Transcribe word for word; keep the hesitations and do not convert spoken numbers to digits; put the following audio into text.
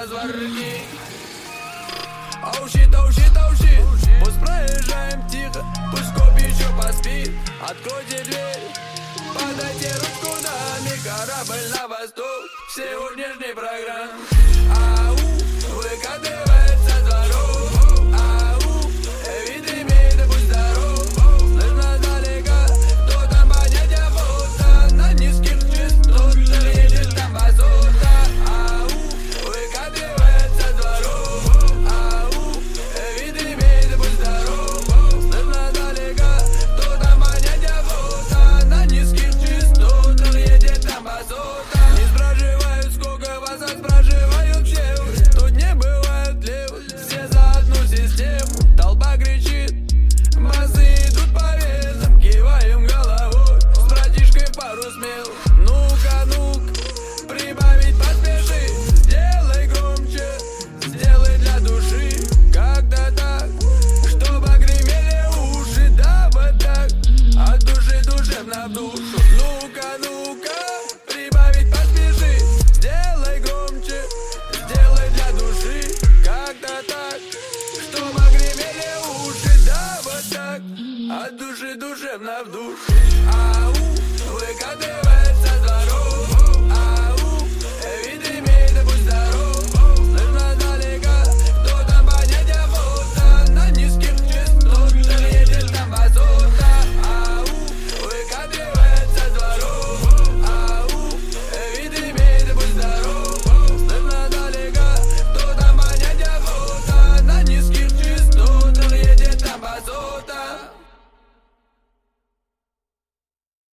разворни. Оу щит, оу щит, оу щит. Пусть проезжаем тихо, пусть коп еще поспит. Откройте дверь, подайте ручку нами. Корабль на восток, сегодняшний программ. Ау, выкатывается дворов. Ау, вид имеет, да будь здоров. Слышно далеко, кто там поднять охота. На низких частотах едет там базота. Ау, выкатывается дворов. Ау, вид имеет, да будь здоров. Слышно далеко, кто там поднять охота. На низких частотах едет там базота. Не спрашивают, сколько вас, а спрашивают все. Тут не бывает лев, все за одну систему. Толпа кричит, басы идут по венам. Киваем головой, с братишкой пару смел. Ну-ка, ну-ка, прибавить поспеши. Сделай громче, сделай для души. Как-то так, чтобы гремели уши. Да вот так, от души душевно в душу. Ну-ка, ну-ка, прибавить поспеши. Сделай громче, сделай для души. Как-то так, чтобы гремели уши. Да вот так, от души душевно в душу. Ау, выкатывается дворов.